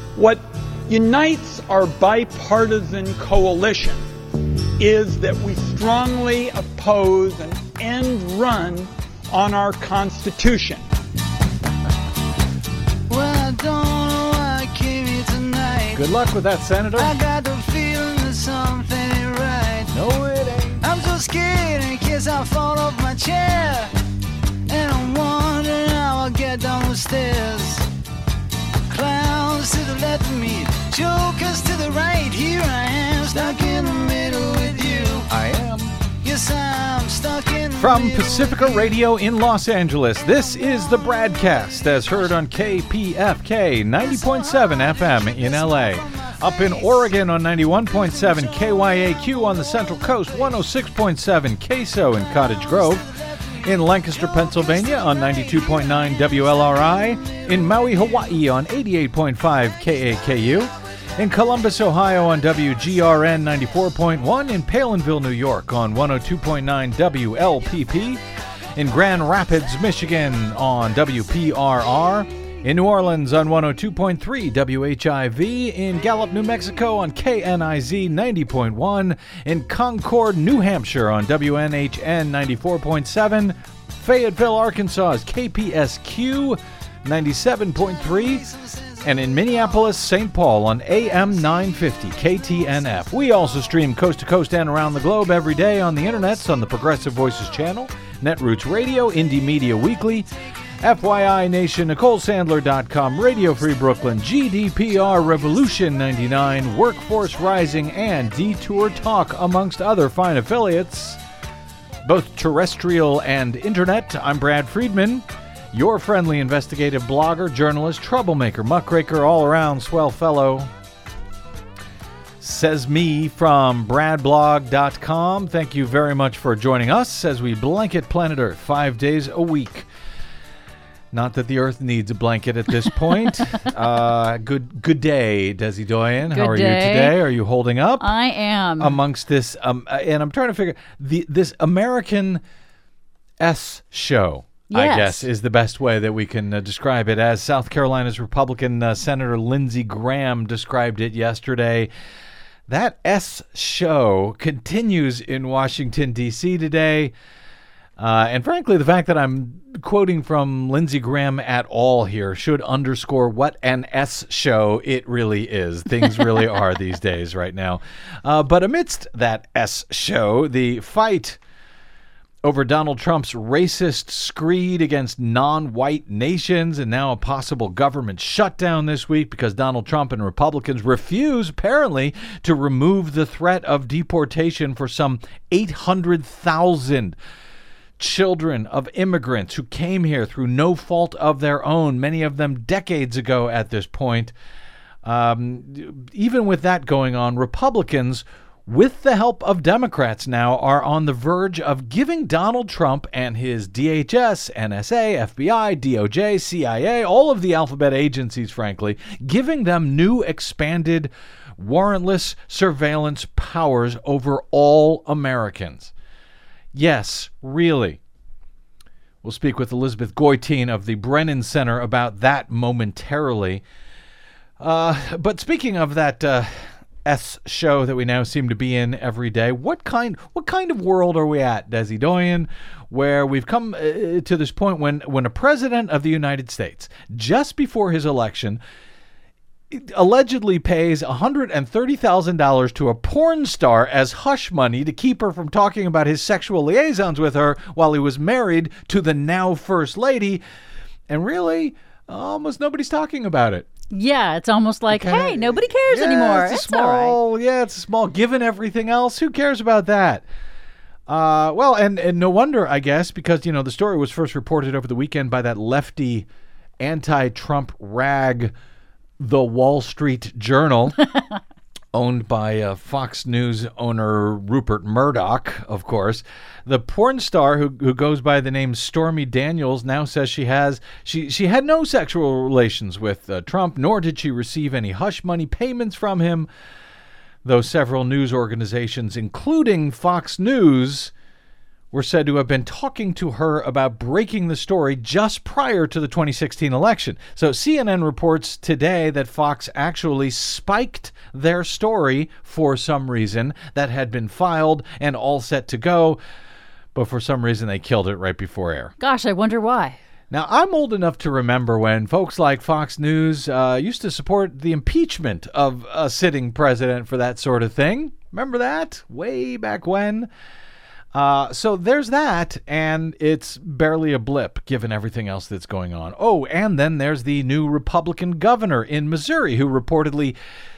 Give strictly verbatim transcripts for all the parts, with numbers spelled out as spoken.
What unites our bipartisan coalition is that we strongly oppose an end run on our Constitution. Well, I don't know why I came here tonight. Good luck with that, Senator. I got the feeling that something ain't right. No, it ain't. I'm so scared in case I fall off my chair. And I'm wondering how I'll get down the stairs. Clowns to the left of me, jokers to the right. Here I am, stuck in the middle with you. I am. Yes, I'm stuck in the From middle Pacifica with you. Radio in Los Angeles, this is the Bradcast, as heard on K P F K ninety point seven F M in L A. Up in Oregon on ninety-one point seven K Y A Q on the Central Coast, one oh six point seven K S O in Cottage Grove. In Lancaster, Pennsylvania on ninety-two point nine W L R I. In Maui, Hawaii on eighty-eight point five K A K U. In Columbus, Ohio on W G R N ninety-four point one. In Palinville, New York on one oh two point nine W L P P. In Grand Rapids, Michigan on W P R R. In New Orleans on one oh two point three W H I V. In Gallup, New Mexico on K N I Z ninety point one. In Concord, New Hampshire on W N H N ninety-four point seven. Fayetteville, Arkansas is K P S Q ninety-seven point three. And in Minneapolis, Saint Paul on A M nine fifty K T N F. We also stream coast to coast and around the globe every day on the internets on the Progressive Voices channel, Netroots Radio, Indie Media Weekly, F Y I Nation, Nicole Sandler dot com, Radio Free Brooklyn, G D P R, Revolution ninety-nine, Workforce Rising, and Detour Talk, amongst other fine affiliates, both terrestrial and internet. I'm Brad Friedman, your friendly investigative blogger, journalist, troublemaker, muckraker, all-around swell fellow. Says me from brad blog dot com. Thank you very much for joining us as we blanket planet Earth five days a week. Not that the Earth needs a blanket at this point. uh, good good day, Desi Doyen. How Good are day. you today? Are you holding up? I am. Amongst this, um, and I'm trying to figure, the this American S show, I Yes. guess, is the best way that we can uh, describe it. As South Carolina's Republican uh, Senator Lindsey Graham described it yesterday, that S show continues in Washington, D C today. Uh, and frankly, the fact that I'm quoting from Lindsey Graham at all here should underscore what an S show it really is. Things really are these days right now. Uh, but amidst that S show, the fight over Donald Trump's racist screed against non-white nations and now a possible government shutdown this week because Donald Trump and Republicans refuse, apparently, to remove the threat of deportation for some eight hundred thousand children of immigrants who came here through no fault of their own, many of them decades ago at this point. Um, even with that going on, Republicans, with the help of Democrats now, are on the verge of giving Donald Trump and his D H S, N S A, F B I, D O J, C I A, all of the alphabet agencies, frankly, giving them new expanded warrantless surveillance powers over all Americans. Yes, really. We'll speak with Elizabeth Goitein of the Brennan Center about that momentarily. Uh, but speaking of that uh, S show that we now seem to be in every day, what kind what kind of world are we at, Desi Doyen, where we've come uh, to this point when, when a president of the United States, just before his election, allegedly pays one hundred thirty thousand dollars to a porn star as hush money to keep her from talking about his sexual liaisons with her while he was married to the now First Lady. And really, almost nobody's talking about it. Yeah, it's almost like, Kinda- hey, nobody cares yeah, anymore. It's, a It's small, all right. yeah, it's a small, given everything else, who cares about that? Uh, well, and, and no wonder, I guess, because, you know, the story was first reported over the weekend by that lefty anti-Trump rag, The Wall Street Journal, owned by uh, Fox News owner Rupert Murdoch, of course. The porn star who who goes by the name Stormy Daniels now says she has she she had no sexual relations with uh, Trump, nor did she receive any hush money payments from him, though several news organizations, including Fox News, were said to have been talking to her about breaking the story just prior to the twenty sixteen election. So C N N reports today that Fox actually spiked their story for some reason that had been filed and all set to go, but for some reason they killed it right before air. Gosh, I wonder why. Now, I'm old enough to remember when folks like Fox News uh, used to support the impeachment of a sitting president for that sort of thing. Remember that? Way back when. Uh, so there's that, and it's barely a blip given everything else that's going on. Oh, and then there's the new Republican governor in Missouri who reportedly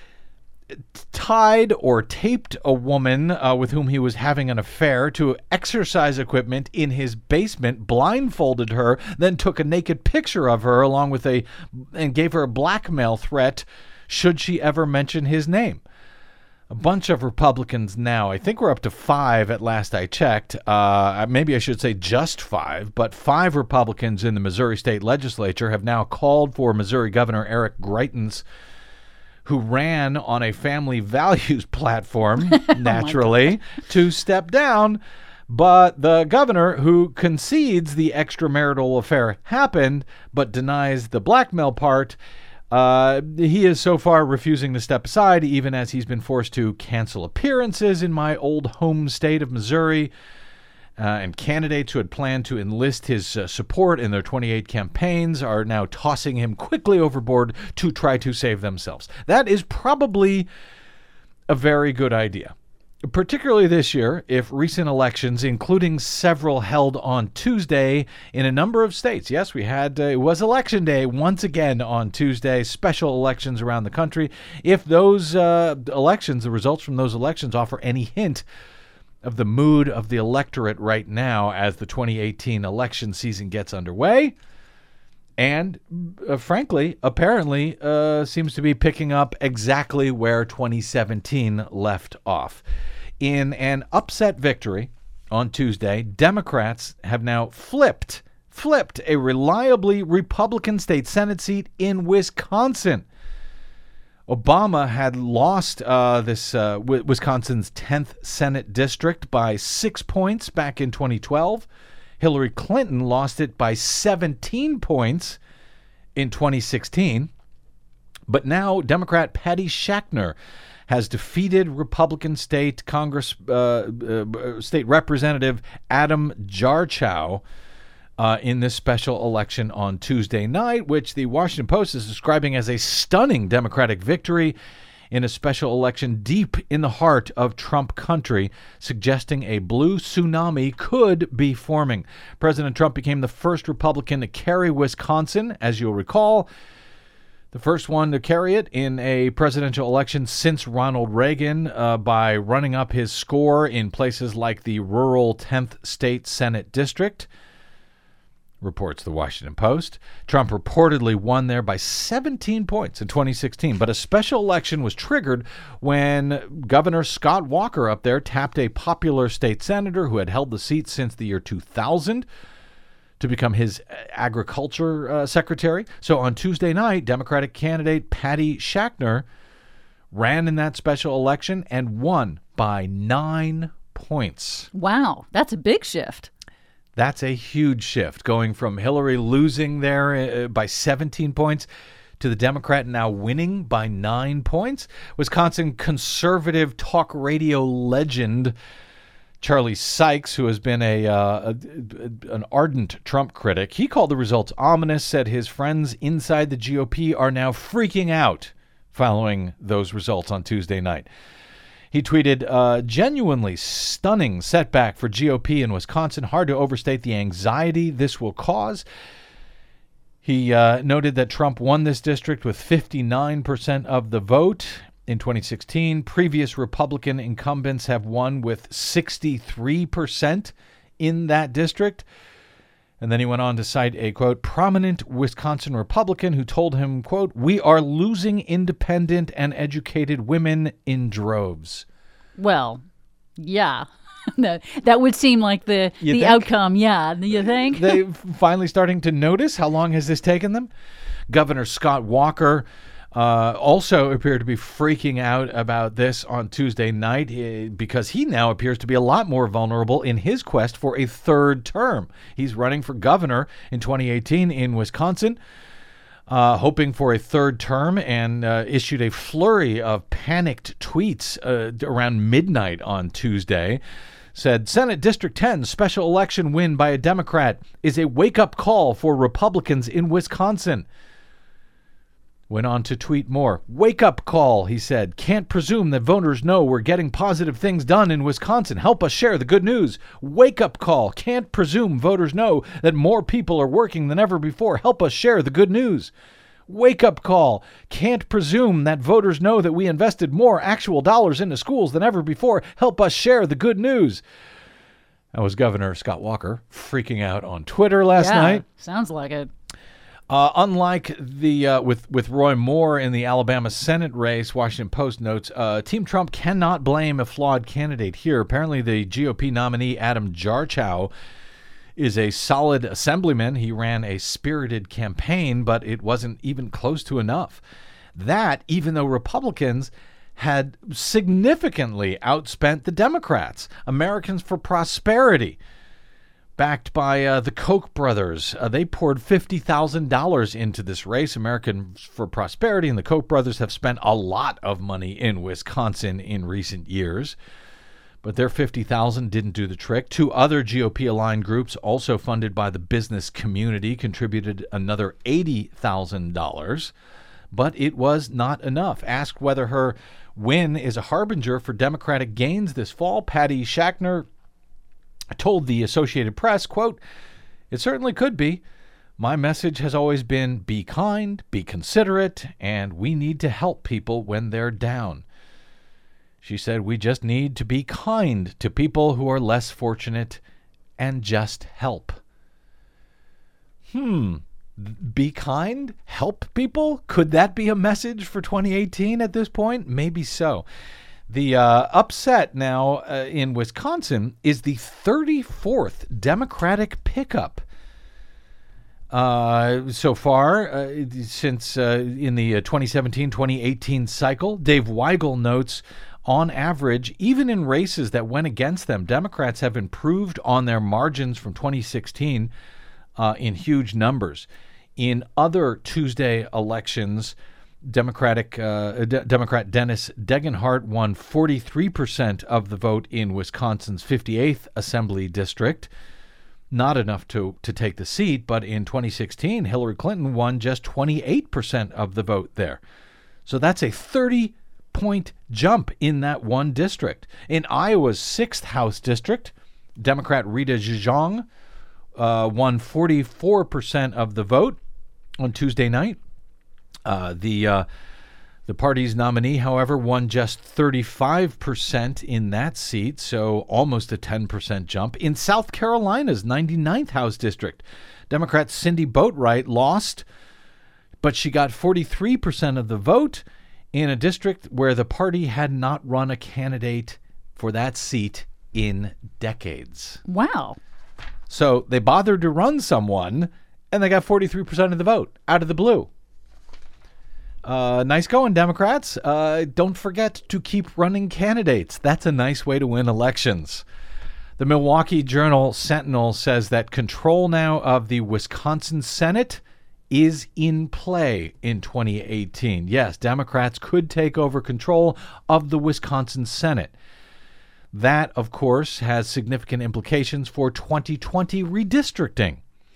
tied or taped a woman uh, with whom he was having an affair to exercise equipment in his basement, blindfolded her, then took a naked picture of her along with a and gave her a blackmail threat should she ever mention his name. A bunch of Republicans now, I think we're up to five at last I checked, uh, maybe I should say just five, but five Republicans in the Missouri State Legislature have now called for Missouri Governor Eric Greitens, who ran on a family values platform, naturally, oh to step down. But the governor, who concedes the extramarital affair happened, but denies the blackmail part, uh, he is so far refusing to step aside, even as he's been forced to cancel appearances in my old home state of Missouri. Uh, and candidates who had planned to enlist his uh, support in their twenty-eight campaigns are now tossing him quickly overboard to try to save themselves. That is probably a very good idea, particularly this year if recent elections, including several held on Tuesday in a number of states. Yes, we had, uh, it was election day once again on Tuesday, special elections around the country. If those uh, elections, the results from those elections offer any hint of the mood of the electorate right now as the twenty eighteen election season gets underway, and uh, frankly, apparently, uh, seems to be picking up exactly where twenty seventeen left off. In an upset victory on Tuesday, Democrats have now flipped, flipped a reliably Republican state Senate seat in Wisconsin. Obama had lost uh, this uh, Wisconsin's tenth Senate district by six points back in twenty twelve. Hillary Clinton lost it by seventeen points in twenty sixteen. But now Democrat Patty Schachtner has defeated Republican state Congress uh, uh, state Representative Adam Jarchow Uh, in this special election on Tuesday night, which the Washington Post is describing as a stunning Democratic victory in a special election deep in the heart of Trump country, suggesting a blue tsunami could be forming. President Trump became the first Republican to carry Wisconsin, as you'll recall, the first one to carry it in a presidential election since Ronald Reagan uh, by running up his score in places like the rural tenth State Senate District, reports the Washington Post. Trump reportedly won there by seventeen points in twenty sixteen, but a special election was triggered when Governor Scott Walker up there tapped a popular state senator who had held the seat since the year two thousand to become his agriculture uh, secretary. So on Tuesday night, Democratic candidate Patty Schachtner ran in that special election and won by nine points. Wow, that's a big shift. That's a huge shift, going from Hillary losing there uh, by seventeen points to the Democrat now winning by nine points. Wisconsin conservative talk radio legend Charlie Sykes, who has been a, uh, a an ardent Trump critic, he called the results ominous, said his friends inside the G O P are now freaking out following those results on Tuesday night. He tweeted, uh, genuinely stunning setback for G O P in Wisconsin. Hard to overstate the anxiety this will cause. He uh, noted that Trump won this district with fifty-nine percent of the vote in twenty sixteen. Previous Republican incumbents have won with sixty-three percent in that district. And then he went on to cite a, quote, prominent Wisconsin Republican who told him, quote, we are losing independent and educated women in droves. Well, yeah. That would seem like the, You the think? outcome. Yeah, you think? They finally starting to notice. How long has this taken them? Governor Scott Walker uh, also appeared to be freaking out about this on Tuesday night uh, because he now appears to be a lot more vulnerable in his quest for a third term. He's running for governor in twenty eighteen in Wisconsin, uh, hoping for a third term, and uh, issued a flurry of panicked tweets uh, around midnight on Tuesday. Said, Senate District ten special election win by a Democrat is a wake-up call for Republicans in Wisconsin. Went on to tweet more. Wake-up call, he said. Can't presume that voters know we're getting positive things done in Wisconsin. Help us share the good news. Wake-up call. Can't presume voters know that more people are working than ever before. Help us share the good news. Wake-up call. Can't presume that voters know that we invested more actual dollars into schools than ever before. Help us share the good news. That was Governor Scott Walker freaking out on Twitter last yeah, night. Sounds like it. Uh, unlike the uh, with with Roy Moore in the Alabama Senate race, Washington Post notes, uh, Team Trump cannot blame a flawed candidate here. Apparently, the G O P nominee Adam Jarchow is a solid assemblyman. He ran a spirited campaign, but it wasn't even close to enough. That, even though Republicans had significantly outspent the Democrats. Americans for Prosperity, backed by uh, the Koch brothers, uh, they poured fifty thousand dollars into this race. Americans for Prosperity and the Koch brothers have spent a lot of money in Wisconsin in recent years. But their fifty thousand dollars didn't do the trick. Two other G O P-aligned groups, also funded by the business community, contributed another eighty thousand dollars. But it was not enough. Asked whether her win is a harbinger for Democratic gains this fall, Patty Schachner told the Associated Press, quote, "It certainly could be. My message has always been be kind, be considerate, and we need to help people when they're down." She said, we just need to be kind to people who are less fortunate and just help. Hmm. Be kind? Help people? Could that be a message for twenty eighteen at this point? Maybe so. The uh, upset now uh, in Wisconsin is the thirty-fourth Democratic pickup uh, so far uh, since uh, in the twenty seventeen twenty eighteen cycle. Dave Weigel notes, on average, even in races that went against them, Democrats have improved on their margins from twenty sixteen uh, in huge numbers. In other Tuesday elections, Democratic uh, D- Democrat Dennis Degenhardt won forty-three percent of the vote in Wisconsin's fifty-eighth Assembly District. Not enough to, to take the seat, but in twenty sixteen, Hillary Clinton won just twenty-eight percent of the vote there. So that's a thirty-point jump in that one district. In Iowa's sixth House District, Democrat Rita Zhejiang uh, won forty-four percent of the vote on Tuesday night. Uh, the uh, the party's nominee, however, won just thirty-five percent in that seat, so almost a ten percent jump. In South Carolina's ninety-ninth House District, Democrat Cindy Boatwright lost, but she got forty-three percent of the vote in a district where the party had not run a candidate for that seat in decades. Wow. So they bothered to run someone, and they got forty-three percent of the vote out of the blue. Uh, nice going, Democrats. Uh, don't forget to keep running candidates. That's a nice way to win elections. The Milwaukee Journal Sentinel says that control now of the Wisconsin Senate is in play in twenty eighteen. Yes, Democrats could take over control of the Wisconsin Senate. That, of course, has significant implications for twenty twenty redistricting.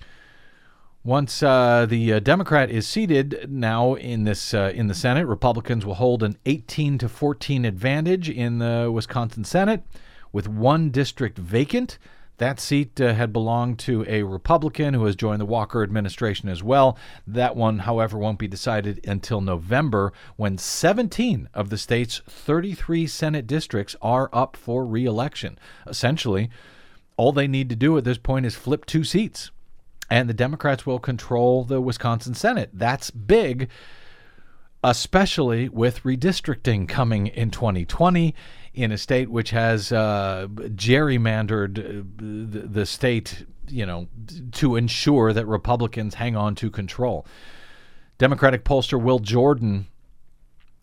Once uh, the uh, Democrat is seated now in this uh, in the Senate, Republicans will hold an eighteen to fourteen advantage in the Wisconsin Senate, with one district vacant. That seat uh, had belonged to a Republican who has joined the Walker administration as well. That one, however, won't be decided until November, when seventeen of the state's thirty-three Senate districts are up for re-election. Essentially, all they need to do at this point is flip two seats, and the Democrats will control the Wisconsin Senate. That's big, especially with redistricting coming in twenty twenty in a state which has uh, gerrymandered the, the state, you know, to ensure that Republicans hang on to control. Democratic pollster Will Jordan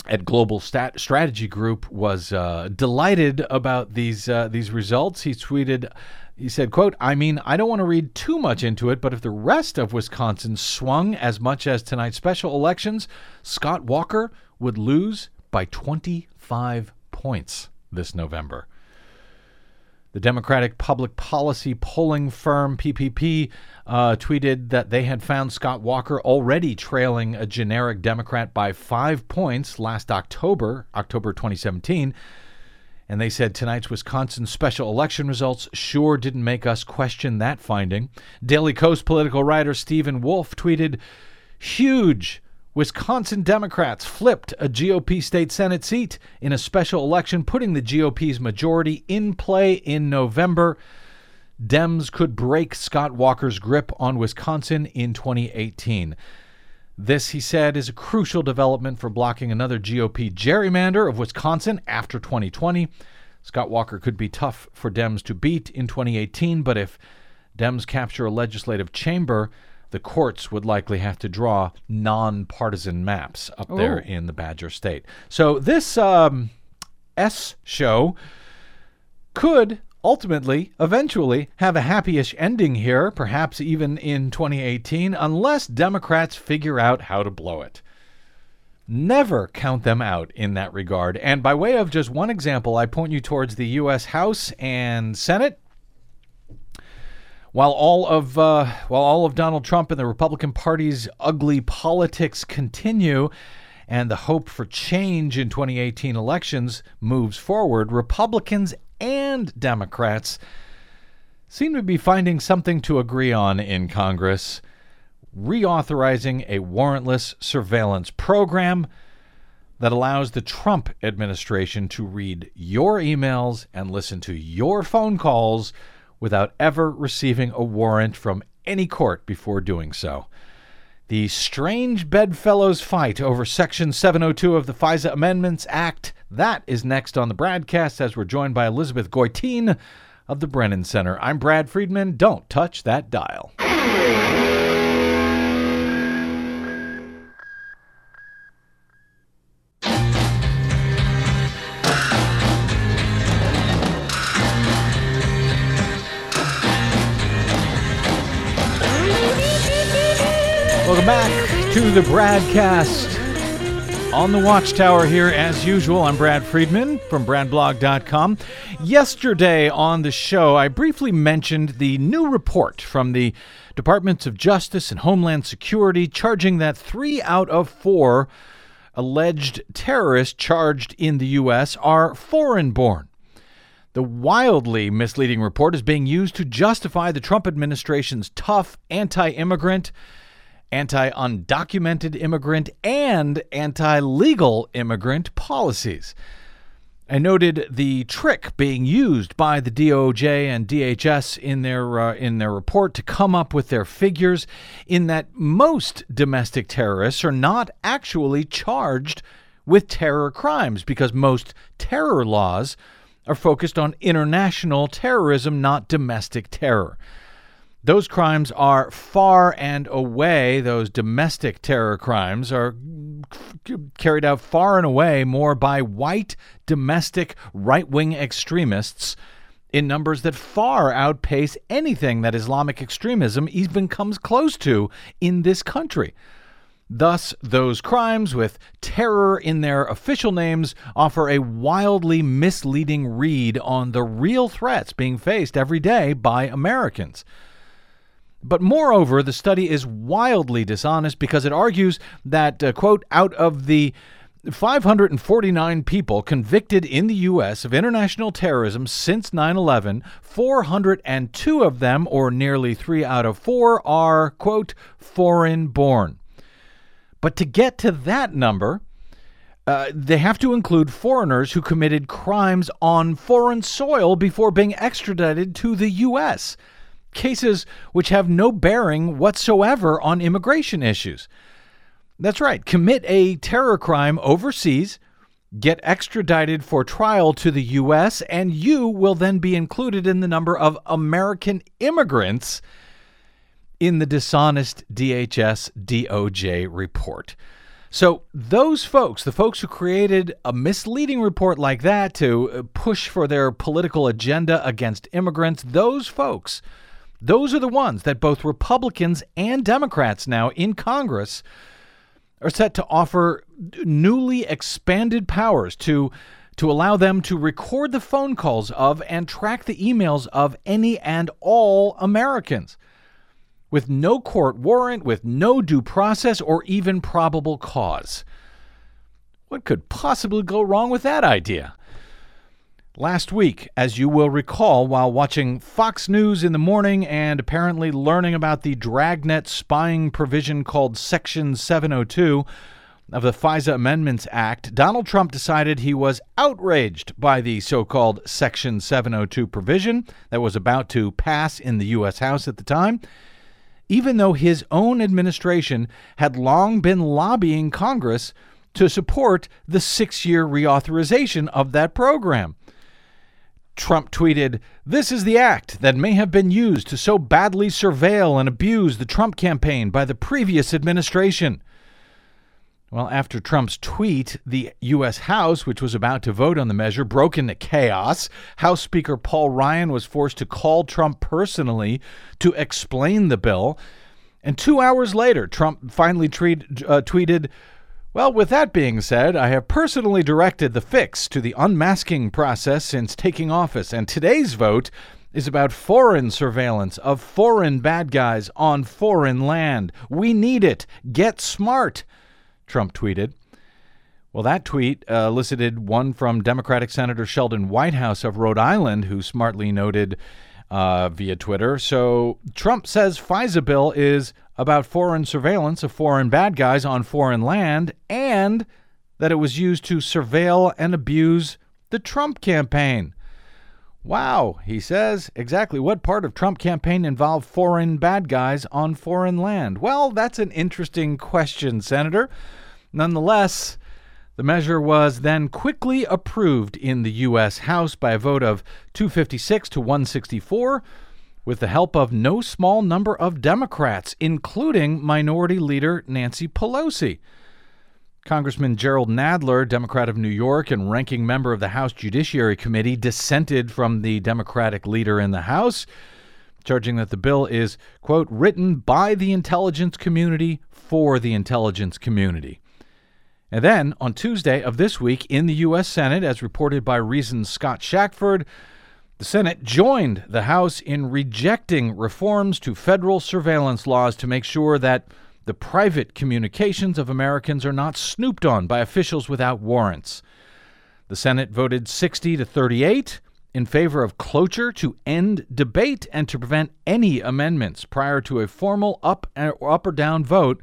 at Global Stat- Strategy Group was uh, delighted about these uh, these results. He tweeted, he said, quote, I mean, I don't want to read too much into it, but if the rest of Wisconsin swung as much as tonight's special elections, Scott Walker would lose by twenty-five points this November. The Democratic Public Policy polling firm P P P uh, tweeted that they had found Scott Walker already trailing a generic Democrat by five points last October, October twenty seventeen. And they said tonight's Wisconsin special election results sure didn't make us question that finding. Daily Kos political writer Stephen Wolf tweeted, huge! Wisconsin Democrats flipped a G O P state Senate seat in a special election, putting the G O P's majority in play in November. Dems could break Scott Walker's grip on Wisconsin in twenty eighteen. This, he said, is a crucial development for blocking another G O P gerrymander of Wisconsin after twenty twenty. Scott Walker could be tough for Dems to beat in twenty eighteen, but if Dems capture a legislative chamber, the courts would likely have to draw nonpartisan maps up Ooh. there in the Badger State. So this um, S show could ultimately, eventually, have a happy-ish ending here, perhaps even in twenty eighteen, unless Democrats figure out how to blow it. Never count them out in that regard. And by way of just one example, I point you towards the U S House and Senate. While all of uh, while all of Donald Trump and the Republican Party's ugly politics continue and the hope for change in twenty eighteen elections moves forward, Republicans and Democrats seem to be finding something to agree on in Congress, reauthorizing a warrantless surveillance program that allows the Trump administration to read your emails and listen to your phone calls without ever receiving a warrant from any court before doing so. The strange bedfellows fight over Section seven oh two of the FISA Amendments Act, that is next on the Bradcast as we're joined by Elizabeth Goitein of the Brennan Center. I'm Brad Friedman. Don't touch that dial. Welcome back to the Bradcast on the Watchtower here as usual. I'm Brad Friedman from brad blog dot com. Yesterday on the show, I briefly mentioned the new report from the Departments of Justice and Homeland Security charging that three out of four alleged terrorists charged in the U S are foreign-born. The wildly misleading report is being used to justify the Trump administration's tough anti-immigrant, anti-undocumented immigrant, and anti-legal immigrant policies. I noted the trick being used by the D O J and D H S in their uh, in their report to come up with their figures, in that most domestic terrorists are not actually charged with terror crimes because most terror laws are focused on international terrorism, not domestic terror. Those crimes are far and away, those domestic terror crimes are carried out far and away more by white domestic right-wing extremists in numbers that far outpace anything that Islamic extremism even comes close to in this country. Thus, those crimes with terror in their official names offer a wildly misleading read on the real threats being faced every day by Americans. But moreover, the study is wildly dishonest because it argues that, uh, quote, out of the five hundred forty-nine people convicted in the U S of international terrorism since nine eleven, four hundred two of them, or nearly three out of four, are, quote, foreign-born. But to get to that number, uh, they have to include foreigners who committed crimes on foreign soil before being extradited to the U S, cases which have no bearing whatsoever on immigration issues. That's right. Commit a terror crime overseas, get extradited for trial to the U S, and you will then be included in the number of American immigrants in the dishonest D H S D O J report. So those folks, the folks who created a misleading report like that to push for their political agenda against immigrants, those folks, those are the ones that both Republicans and Democrats now in Congress are set to offer newly expanded powers to to allow them to record the phone calls of and track the emails of any and all Americans, with no court warrant, with no due process, or even probable cause. What could possibly go wrong with that idea? Last week, as you will recall, while watching Fox News in the morning and apparently learning about the dragnet spying provision called Section seven oh two of the FISA Amendments Act, Donald Trump decided he was outraged by the so-called Section seven oh two provision that was about to pass in the U S House at the time, even though his own administration had long been lobbying Congress to support the six-year reauthorization of that program. Trump tweeted, "This is the act that may have been used to so badly surveil and abuse the Trump campaign by the previous administration." Well, after Trump's tweet, the U S House, which was about to vote on the measure, broke into chaos. House Speaker Paul Ryan was forced to call Trump personally to explain the bill. And two hours later, Trump finally treat, uh, tweeted, "Well, with that being said, I have personally directed the fix to the unmasking process since taking office, and today's vote is about foreign surveillance of foreign bad guys on foreign land. We need it. Get smart," Trump tweeted. Well, that tweet uh, elicited one from Democratic Senator Sheldon Whitehouse of Rhode Island, who smartly noted uh, via Twitter, so Trump says FISA bill is about foreign surveillance of foreign bad guys on foreign land, and that it was used to surveil and abuse the Trump campaign. Wow, he says, exactly what part of Trump campaign involved foreign bad guys on foreign land? Well, that's an interesting question, Senator. Nonetheless, the measure was then quickly approved in the U S House by a vote of two fifty-six to one sixty-four, with the help of no small number of Democrats, including Minority Leader Nancy Pelosi. Congressman Gerald Nadler, Democrat of New York and ranking member of the House Judiciary Committee, dissented from the Democratic leader in the House, charging that the bill is, quote, written by the intelligence community for the intelligence community. And then, on Tuesday of this week in the U S Senate, as reported by Reason's Scott Shackford, the Senate joined the House in rejecting reforms to federal surveillance laws to make sure that the private communications of Americans are not snooped on by officials without warrants. The Senate voted sixty to thirty-eight in favor of cloture to end debate and to prevent any amendments prior to a formal up, up or down vote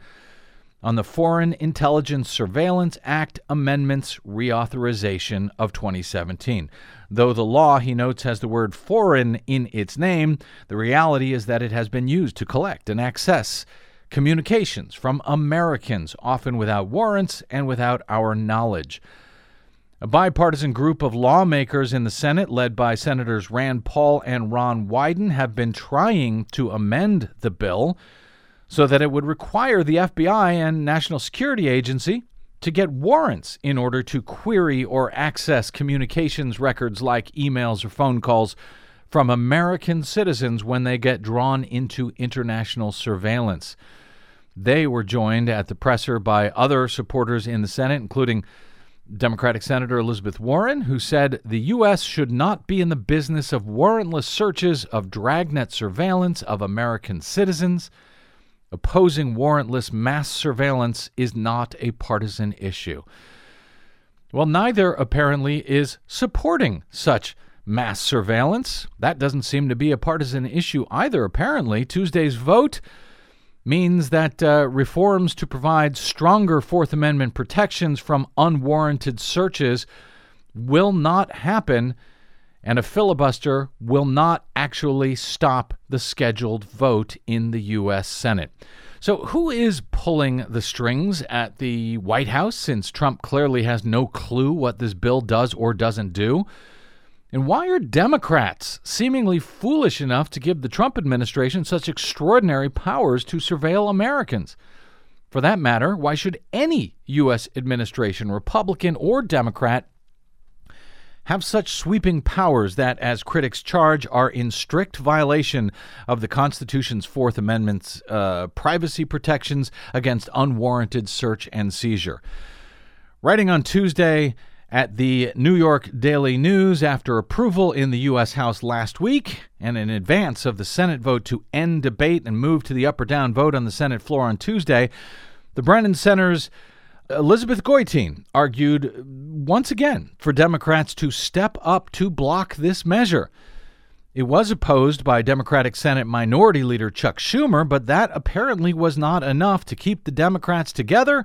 on the Foreign Intelligence Surveillance Act Amendments Reauthorization of twenty seventeen. Though the law, he notes, has the word foreign in its name, the reality is that it has been used to collect and access communications from Americans, often without warrants and without our knowledge. A bipartisan group of lawmakers in the Senate, led by Senators Rand Paul and Ron Wyden, have been trying to amend the bill so that it would require the F B I and National Security Agency to get warrants in order to query or access communications records like emails or phone calls from American citizens when they get drawn into international surveillance. They were joined at the presser by other supporters in the Senate, including Democratic Senator Elizabeth Warren, who said the U S should not be in the business of warrantless searches of dragnet surveillance of American citizens. Opposing warrantless mass surveillance is not a partisan issue. Well, neither apparently is supporting such mass surveillance. That doesn't seem to be a partisan issue either, apparently. Tuesday's vote means that uh, reforms to provide stronger Fourth Amendment protections from unwarranted searches will not happen, and a filibuster will not actually stop the scheduled vote in the U S Senate. So who is pulling the strings at the White House, since Trump clearly has no clue what this bill does or doesn't do? And why are Democrats seemingly foolish enough to give the Trump administration such extraordinary powers to surveil Americans? For that matter, why should any U S administration, Republican or Democrat, have such sweeping powers that, as critics charge, are in strict violation of the Constitution's Fourth Amendment's uh, privacy protections against unwarranted search and seizure? Writing on Tuesday at the New York Daily News after approval in the U S House last week and in advance of the Senate vote to end debate and move to the up or down vote on the Senate floor on Tuesday, the Brennan Center's Elizabeth Goitein argued once again for Democrats to step up to block this measure. It was opposed by Democratic Senate Minority Leader Chuck Schumer, but that apparently was not enough to keep the Democrats together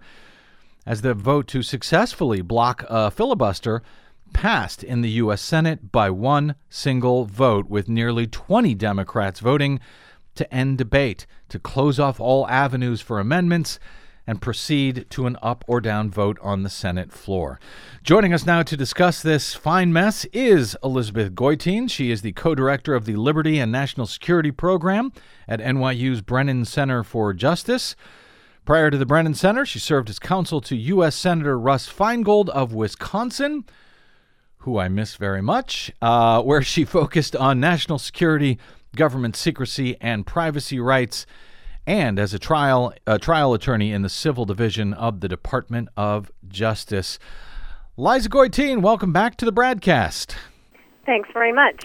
as the vote to successfully block a filibuster passed in the U S Senate by one single vote, with nearly twenty Democrats voting to end debate, to close off all avenues for amendments, and proceed to an up or down vote on the Senate floor. Joining us now to discuss this fine mess is Elizabeth Goitein. She is the co-director of the Liberty and National Security Program at N Y U's Brennan Center for Justice. Prior to the Brennan Center, she served as counsel to U S Senator Russ Feingold of Wisconsin, who I miss very much, uh, where she focused on national security, government secrecy, and privacy rights, and as a trial a trial attorney in the Civil Division of the Department of Justice. Liza Goitein, welcome back to the Bradcast. Thanks very much.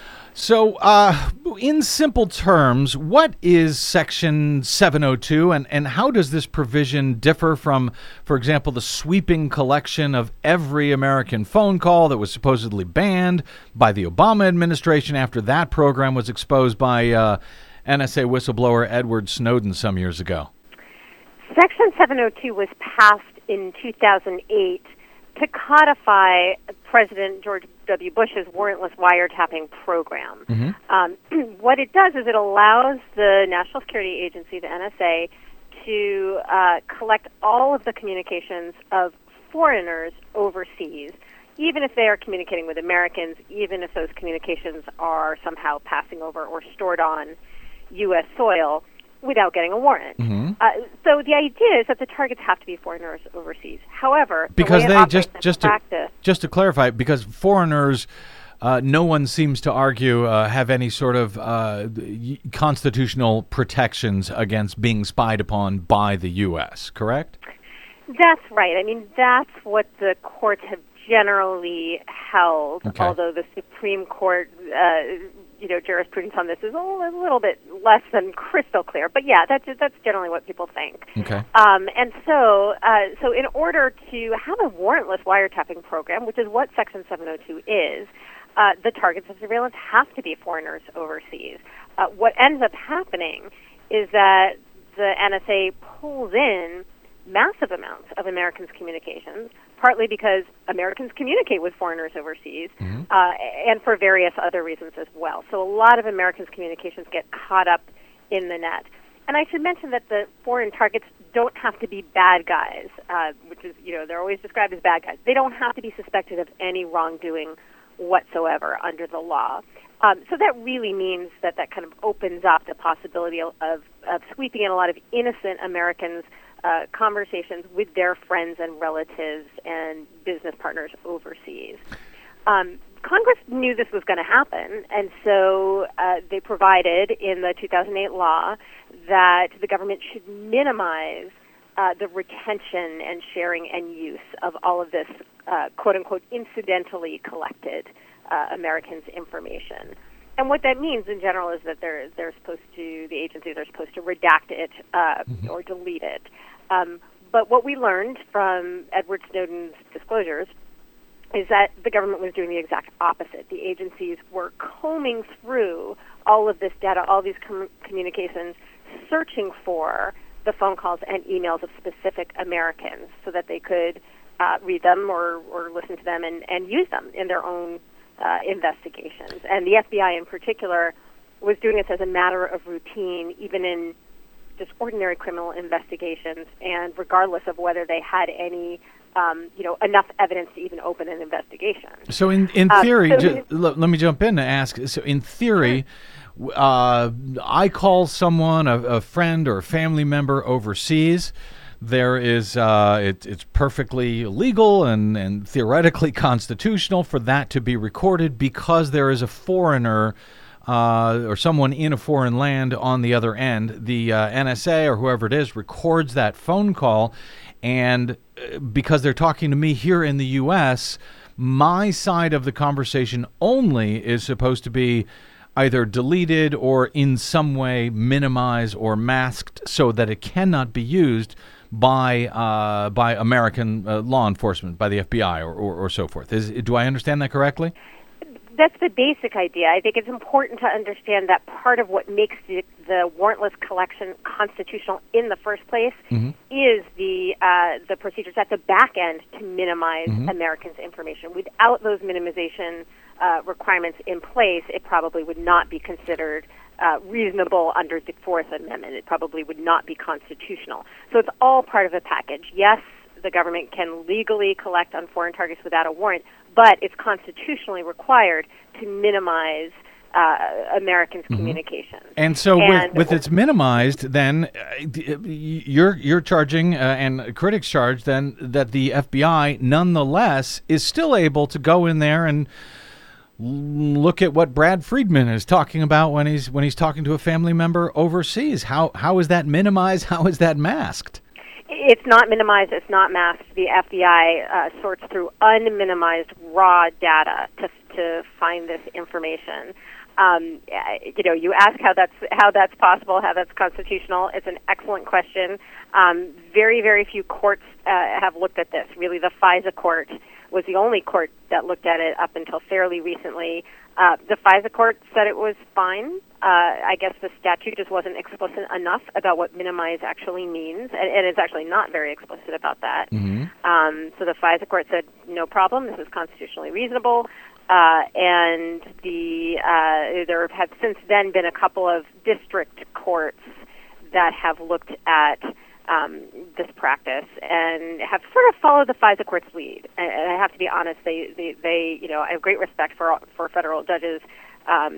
So, uh, in simple terms, what is Section seven oh two, and, and how does this provision differ from, for example, the sweeping collection of every American phone call that was supposedly banned by the Obama administration after that program was exposed by uh, N S A whistleblower Edward Snowden some years ago? Section seven oh two was passed in two thousand eight to codify President George W. Bush's warrantless wiretapping program. Mm-hmm. Um, what it does is it allows the National Security Agency, the N S A, to uh, collect all of the communications of foreigners overseas, even if they are communicating with Americans, even if those communications are somehow passing over or stored on U S soil without getting a warrant. Mm-hmm. Uh, so the idea is that the targets have to be foreigners overseas. However, because the way they it just operates in just to, practice, just to clarify, because foreigners, uh, no one seems to argue uh, have any sort of uh, constitutional protections against being spied upon by the U S. Correct? That's right. I mean, that's what the courts have generally held. Okay. Although the Supreme Court, uh, you know, jurisprudence on this is a little, a little bit less than crystal clear. But yeah, that's that's generally what people think. Okay. Um, and so, uh, so in order to have a warrantless wiretapping program, which is what Section seven oh two is, uh, the targets of surveillance have to be foreigners overseas. Uh, what ends up happening is that the N S A pulls in massive amounts of Americans' communications, partly because Americans communicate with foreigners overseas, mm-hmm. uh, and for various other reasons as well. So a lot of Americans' communications get caught up in the net. And I should mention that the foreign targets don't have to be bad guys, uh, which is, you know, they're always described as bad guys. They don't have to be suspected of any wrongdoing whatsoever under the law. Um, so that really means that that kind of opens up the possibility of, of sweeping in a lot of innocent Americans' Uh, conversations with their friends and relatives and business partners overseas. Um, Congress knew this was going to happen, and so uh, they provided in the two thousand eight law that the government should minimize uh, the retention and sharing and use of all of this uh, quote-unquote incidentally collected uh, Americans' information. And what that means in general is that they're, they're supposed to, the agencies are supposed to redact it uh, mm-hmm. or delete it. Um, but what we learned from Edward Snowden's disclosures is that the government was doing the exact opposite. The agencies were combing through all of this data, all these com- communications, searching for the phone calls and emails of specific Americans so that they could uh, read them or, or listen to them and, and use them in their own uh, investigations. And the F B I in particular was doing this as a matter of routine, even in just ordinary criminal investigations, and regardless of whether they had any, um, you know, enough evidence to even open an investigation. So in, in theory, um, so ju- let, let me jump in and ask, so in theory, uh, I call someone, a, a friend or a family member overseas, there is uh, it, it's perfectly legal and, and theoretically constitutional for that to be recorded because there is a foreigner uh, or someone in a foreign land on the other end. The uh, N S A or whoever it is records that phone call, and uh, because they're talking to me here in the U S, my side of the conversation only is supposed to be either deleted or in some way minimized or masked so that it cannot be used by uh, by American uh, law enforcement, by the F B I or, or, or so forth. Is, do I understand that correctly? That's the basic idea. I think it's important to understand that part of what makes the, the warrantless collection constitutional in the first place mm-hmm. is the uh, the procedures at the back end to minimize mm-hmm. Americans' information. Without those minimization uh, requirements in place, it probably would not be considered uh, reasonable under the Fourth Amendment. It probably would not be constitutional. So it's all part of a package. Yes, the government can legally collect on foreign targets without a warrant, but it's constitutionally required to minimize uh, Americans' mm-hmm. communications. And so, and with, with it's minimized, then uh, you're you're charging, uh, and critics charge, then that the F B I, nonetheless, is still able to go in there and look at what Brad Friedman is talking about when he's when he's talking to a family member overseas. How how is that minimized? How is that masked? It's not minimized. It's not masked. The F B I uh, sorts through unminimized raw data to to find this information. Um, you know, you ask how that's how that's possible, how that's constitutional. It's an excellent question. Um, very, very few courts uh, have looked at this. Really, the FISA court was the only court that looked at it up until fairly recently. Uh, the FISA court said it was fine. Uh, I guess the statute just wasn't explicit enough about what minimize actually means, and, and it's actually not very explicit about that. Mm-hmm. Um, so the FISA court said, no problem, this is constitutionally reasonable. Uh, and the uh, there have since then been a couple of district courts that have looked at um, this practice and have sort of followed the FISA court's lead. And, and I have to be honest, they, they, they, you know, I have great respect for for federal judges. Um,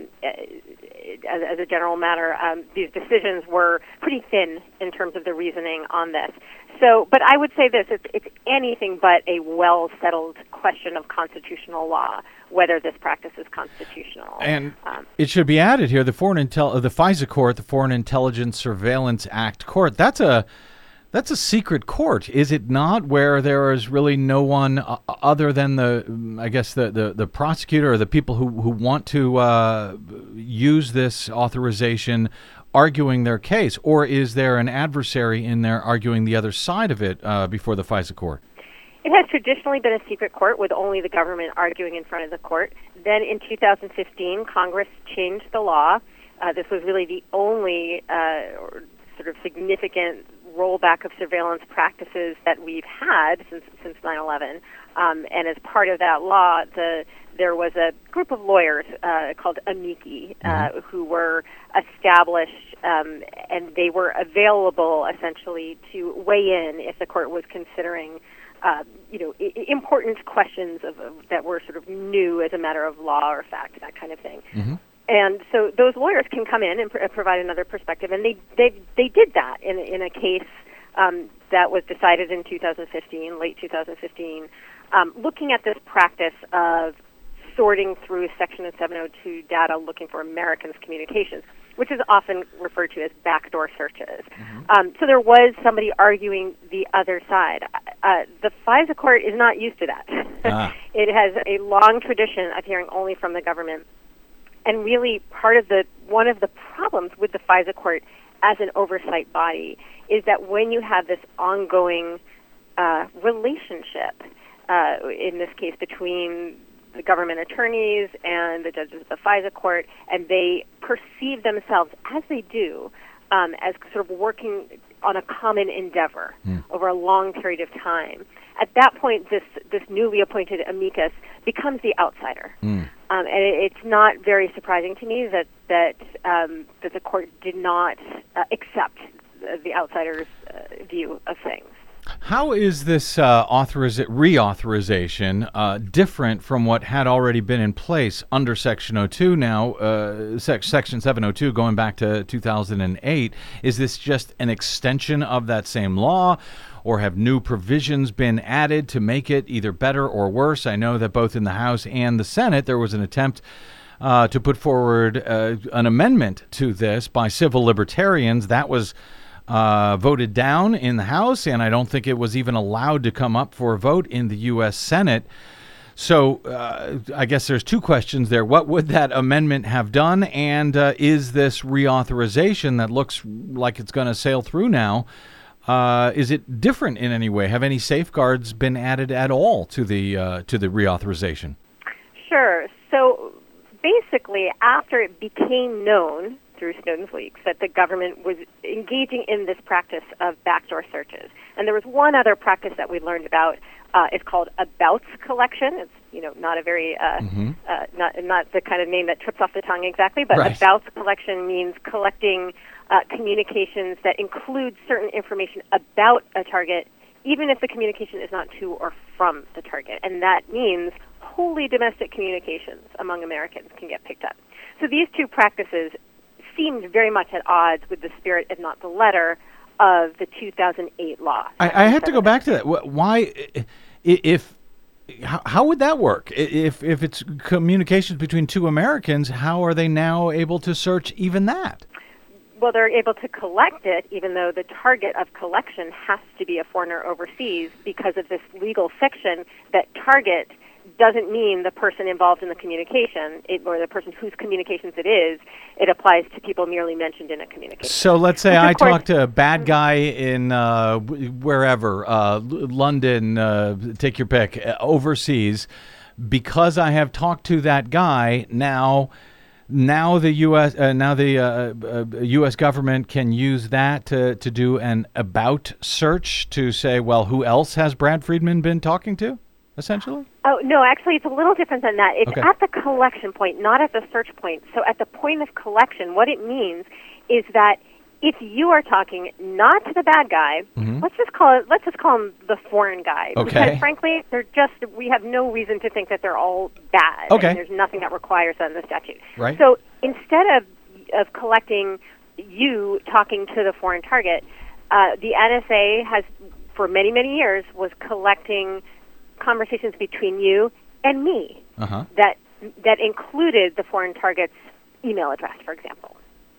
as, as a general matter, um, these decisions were pretty thin in terms of the reasoning on this. So, but I would say this, it's, it's anything but a well-settled question of constitutional law, whether this practice is constitutional. And um, it should be added here, the Foreign Intel, the FISA court, the Foreign Intelligence Surveillance Act court, that's a That's a secret court, is it not, where there is really no one uh, other than the, I guess, the, the, the prosecutor or the people who, who want to uh, use this authorization arguing their case? Or is there an adversary in there arguing the other side of it uh, before the FISA court? It has traditionally been a secret court with only the government arguing in front of the court. Then in two thousand fifteen, Congress changed the law. Uh, this was really the only uh, sort of significant rollback of surveillance practices that we've had since since nine eleven. Um, and as part of that law, the there was a group of lawyers uh, called amici uh, mm-hmm. who were established, um, and they were available essentially to weigh in if the court was considering, uh, you know, I- important questions of, of that were sort of new as a matter of law or fact, that kind of thing. Mm-hmm. And so those lawyers can come in and pr- provide another perspective, and they they they did that in in a case um, that was decided in two thousand fifteen, late two thousand fifteen, um, looking at this practice of sorting through Section seven oh two data, looking for Americans' communications, which is often referred to as backdoor searches. Mm-hmm. Um, so there was somebody arguing the other side. Uh, the FISA court is not used to that. Ah. It has a long tradition of hearing only from the government. And really, part of the one of the problems with the FISA court as an oversight body is that when you have this ongoing uh, relationship, uh, in this case between the government attorneys and the judges of the FISA court, and they perceive themselves, as they do, um, as sort of working on a common endeavor mm. over a long period of time. At that point, this this newly appointed amicus becomes the outsider. Mm. Um, and it, it's not very surprising to me that that um, that the court did not uh, accept the, the outsider's uh, view of things. How is this uh, authoriza- reauthorization uh, different from what had already been in place under Section oh two now, uh, sec- Section seven oh two going back to two thousand eight? Is this just an extension of that same law, or have new provisions been added to make it either better or worse? I know that both in the House and the Senate there was an attempt uh, to put forward uh, an amendment to this by civil libertarians. That was uh, voted down in the House, and I don't think it was even allowed to come up for a vote in the U S Senate. So uh, I guess there's two questions there. What would that amendment have done? And uh, is this reauthorization that looks like it's going to sail through now, uh, is it different in any way? Have any safeguards been added at all to the uh, to the reauthorization? Sure. So basically, after it became known through Snowden's leaks that the government was engaging in this practice of backdoor searches, and there was one other practice that we learned about. Uh, it's called abouts collection. It's you know not a very uh, Mm-hmm. uh, not not the kind of name that trips off the tongue exactly, but Right. abouts collection means collecting uh, communications that include certain information about a target, even if the communication is not to or from the target, and that means wholly domestic communications among Americans can get picked up. So these two practices seemed very much at odds with the spirit, if not the letter, of the two thousand eight law. I, I have to go back to that. Wh- Why, i- if how, how would that work? I- If if it's communications between two Americans, how are they now able to search even that? Well, they're able to collect it, even though the target of collection has to be a foreigner overseas because of this legal fiction that target doesn't mean the person involved in the communication it, or the person whose communications it is. It applies to people merely mentioned in a communication. So let's say Which, of I course- talk to a bad guy in uh, w- wherever, uh, L- London, uh, take your pick, uh, overseas. Because I have talked to that guy, now, now the U S uh, now the uh, uh, U S government can use that to to do an about search to say, well, who else has Brad Friedman been talking to, essentially? Oh, no, actually, it's a little different than that. It's Okay. at the collection point, not at the search point. So at the point of collection, what it means is that if you are talking not to the bad guy, Mhm. let's just call it, let's just call him the foreign guy. Okay. Because frankly, they're just, we have no reason to think that they're all bad. Okay. And there's nothing that requires that in the statute. Right. So instead of, of collecting you talking to the foreign target, uh, the N S A has, for many, many years, was collecting conversations between you and me Uh-huh. that that included the foreign target's email address, for example.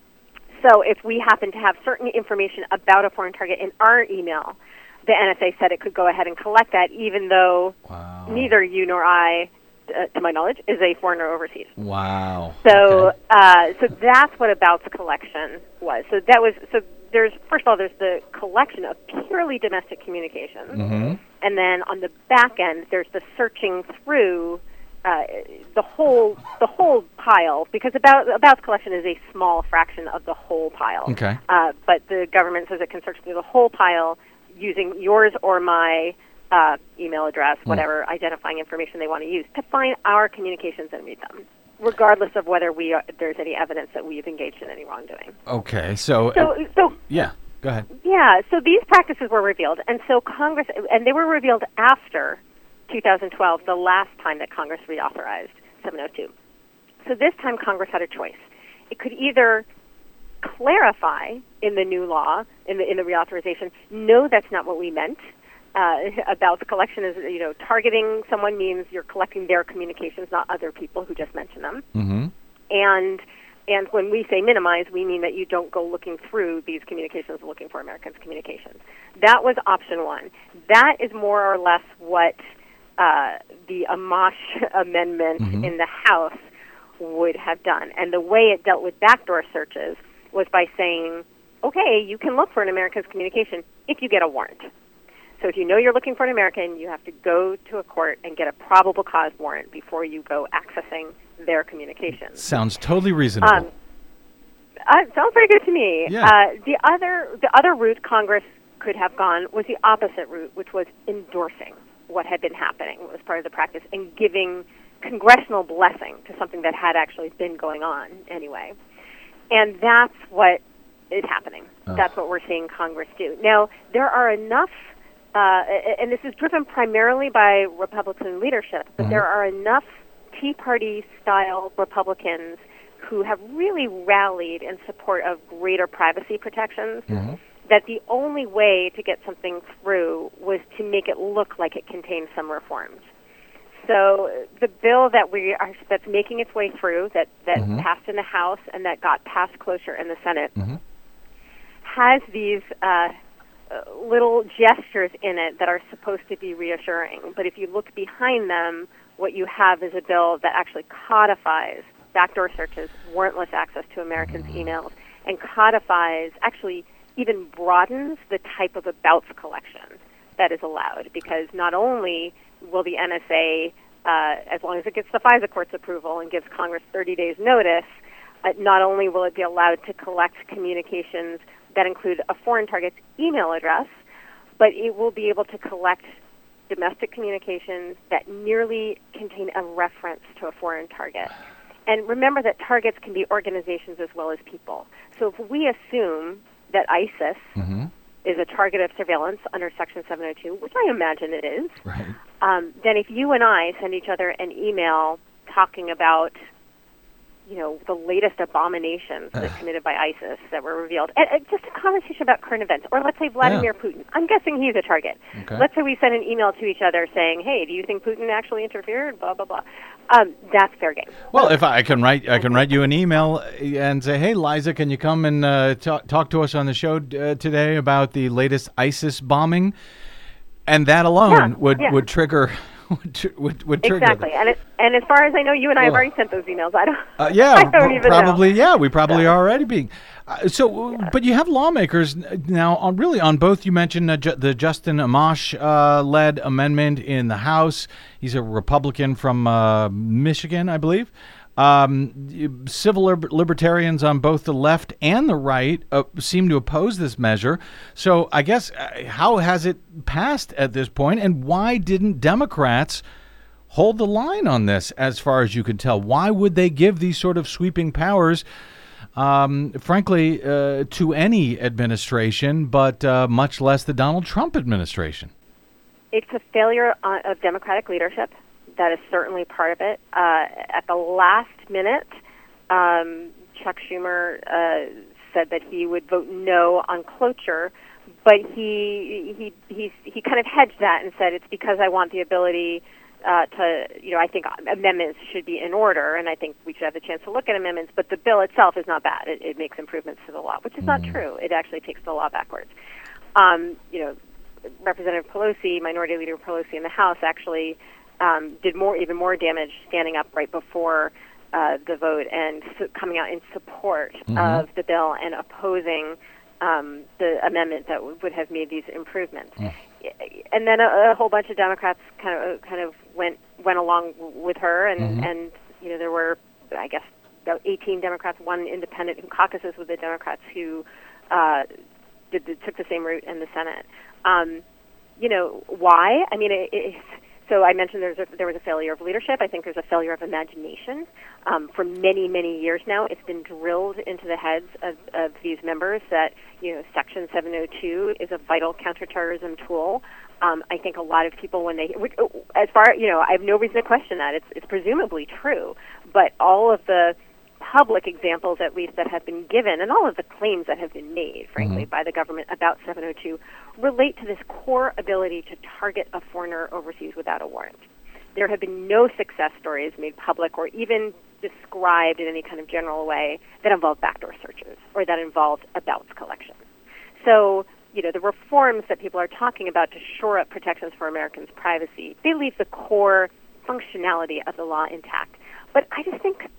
So if we happen to have certain information about a foreign target in our email, the N S A said it could go ahead and collect that, even though Wow. neither you nor I, uh, to my knowledge, is a foreigner overseas. Wow. So, Okay. uh, so that's what abouts collection was. So that was so. There's first of all, there's the collection of purely domestic communications, Mm-hmm. and then on the back end, there's the searching through uh, the whole the whole pile, because about abouts collection is a small fraction of the whole pile. Okay. Uh, but the government says it can search through the whole pile using yours or my uh, email address, whatever identifying information they want to use, to find our communications and read them, regardless of whether we are, there's any evidence that we've engaged in any wrongdoing. Okay. So, So, so yeah, go ahead. yeah, so these practices were revealed, and so Congress, and they were revealed after two thousand twelve, the last time that Congress reauthorized seven oh two. So this time Congress had a choice. It could either clarify in the new law, in the in the reauthorization, no, that's not what we meant. Uh, about the collection is, you know, targeting someone means you're collecting their communications, not other people who just mention them. Mm-hmm. And and when we say minimize, we mean that you don't go looking through these communications looking for Americans' communications. That was option one. That is more or less what uh, the Amash Amendment Mhm. in the House would have done. And the way it dealt with backdoor searches was by saying, okay, you can look for an American's communication if you get a warrant. So if you know you're looking for an American, you have to go to a court and get a probable cause warrant before you go accessing their communications. Sounds totally reasonable. Um, uh, sounds pretty good to me. Yeah. Uh, the other the other route Congress could have gone was the opposite route, which was endorsing what had been happening as part of the practice and giving congressional blessing to something that had actually been going on anyway. And that's what is happening. Oh. That's what we're seeing Congress do. Now, there are enough, uh, and this is driven primarily by Republican leadership, but Mhm. there are enough Tea Party-style Republicans who have really rallied in support of greater privacy protections Mhm. that the only way to get something through was to make it look like it contained some reforms. So the bill that we are that's making its way through, that, that mm-hmm. passed in the House and that got passed closer in the Senate, mm-hmm. has these uh, little gestures in it that are supposed to be reassuring. But if you look behind them, what you have is a bill that actually codifies backdoor searches, warrantless access to Americans' emails, and codifies, actually even broadens the type of abouts collection that is allowed, because not only will the N S A, uh, as long as it gets the FISA court's approval and gives Congress thirty days notice, uh, not only will it be allowed to collect communications that include a foreign target's email address, but it will be able to collect domestic communications that merely contain a reference to a foreign target. And remember that targets can be organizations as well as people. So if we assume that ISIS mm-hmm. is a target of surveillance under Section seven oh two, which I imagine it is, right. um, then if you and I send each other an email talking about, you know, the latest abominations that are committed by ISIS that were revealed, and, and just a conversation about current events, or let's say Vladimir yeah. Putin. I'm guessing he's a target. Okay. Let's say we send an email to each other saying, hey, do you think Putin actually interfered? Blah, blah, blah. Um, that's fair game. Well, if I can write, I can write you an email and say, hey, Liza, can you come and uh, talk, talk to us on the show uh, today about the latest ISIS bombing? And that alone yeah, would, yeah. would trigger... Would, would, would trigger exactly, and it, and as far as I know, you and I have already sent those emails. I don't. Uh, yeah, I don't even probably. know. Yeah, we probably so. are already being. Uh, so, yeah. But you have lawmakers now on really on both. You mentioned uh, ju- the Justin Amash uh, led amendment in the House. He's a Republican from uh, Michigan, I believe. Um, civil liber- libertarians on both the left and the right uh, seem to oppose this measure. So I guess uh, how has it passed at this point, and why didn't Democrats hold the line on this as far as you can tell? Why would they give these sort of sweeping powers, um, frankly, uh, to any administration, but uh, much less the Donald Trump administration? It's a failure of Democratic leadership. That is certainly part of it. Uh, at the last minute, um, Chuck Schumer uh, said that he would vote no on cloture, but he he he he kind of hedged that and said it's because I want the ability uh, to, you know, I think amendments should be in order, and I think we should have the chance to look at amendments. But the bill itself is not bad; it, it makes improvements to the law, which is not true. It actually takes the law backwards. Um, you know, Representative Pelosi, Minority Leader Pelosi in the House, actually. Um, did more, even more damage standing up right before uh, the vote and su- coming out in support mm-hmm. of the bill and opposing um, the amendment that w- would have made these improvements. Mm. And then a, a whole bunch of Democrats kind of kind of went went along with her, and, mm-hmm. and you know there were, I guess, about eighteen Democrats, one independent who caucuses with the Democrats who uh, did, did, took the same route in the Senate. Um, you know why? I mean, it, it's. So I mentioned there's a, there was a failure of leadership. I think there's a failure of imagination. Um, for many, many years now, it's been drilled into the heads of, of these members that, you know, Section seven oh two is a vital counterterrorism tool. Um, I think a lot of people, when they, as far, you know, I have no reason to question that. It's, it's presumably true. But all of the public examples, at least, that have been given, and all of the claims that have been made, frankly, mm-hmm. by the government about seven oh two, relate to this core ability to target a foreigner overseas without a warrant. There have been no success stories made public or even described in any kind of general way that involve backdoor searches or that involved abouts collection. So, you know, the reforms that people are talking about to shore up protections for Americans' privacy, they leave the core functionality of the law intact. But I just think